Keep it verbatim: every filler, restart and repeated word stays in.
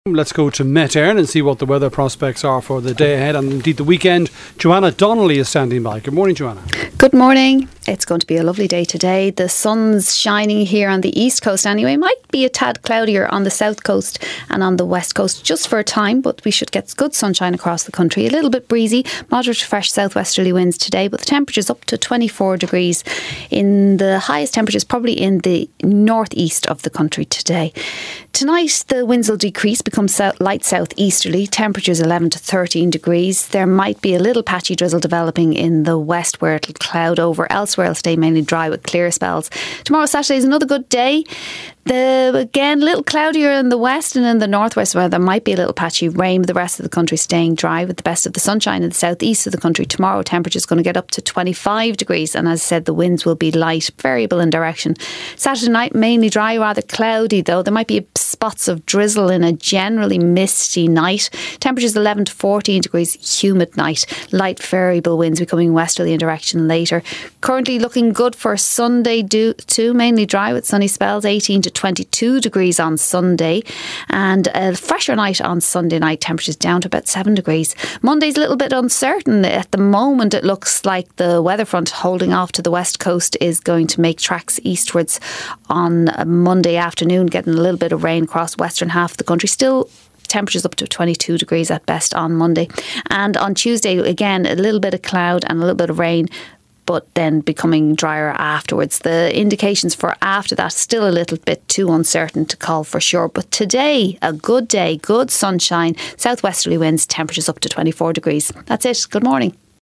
Let's go to Met Éireann and see what the weather prospects are for the day ahead and indeed the weekend. Joanna Donnelly is standing by. Good morning, Joanna. Good morning. It's going to be a lovely day today. The sun's shining here on the east coast anyway. Might be a tad cloudier on the south coast and on the west coast just for a time, but we should get good sunshine across the country. A little bit breezy, moderate to fresh southwesterly winds today, but the temperature's up to twenty-four degrees. In the highest temperatures probably in the northeast of the country today. Tonight the winds will decrease, become south, light southeasterly. Temperatures eleven to thirteen degrees. There might be a little patchy drizzle developing in the west where it'll cloud over. Elsewhere it'll stay mainly dry with clear spells. Tomorrow Saturday is another good day. The again, a little cloudier in the west and in the northwest where there might be a little patchy rain, but the rest of the country staying dry with the best of the sunshine in the southeast of the country. Tomorrow temperature's going to get up to twenty-five degrees, and as I said, the winds will be light, variable in direction. Saturday night mainly dry, rather cloudy though. There might be spots of drizzle in a generally misty night. Temperatures eleven to fourteen degrees, humid night. Light variable winds becoming westerly in direction later. Currently looking good for Sunday do, too, mainly dry with sunny spells, eighteen to twenty-two degrees on Sunday, and a fresher night on Sunday night. Temperatures down to about seven degrees. Monday's a little bit uncertain. At the moment it looks like the weather front holding off to the west coast is going to make tracks eastwards on Monday afternoon, getting a little bit of rain across western half of the country. Still temperatures up to twenty-two degrees at best on Monday, and on Tuesday again a little bit of cloud and a little bit of rain, but then becoming drier afterwards. The indications for after that still a little bit too uncertain to call for sure. But today, a good day, good sunshine, southwesterly winds, temperatures up to twenty-four degrees. That's it. Good morning.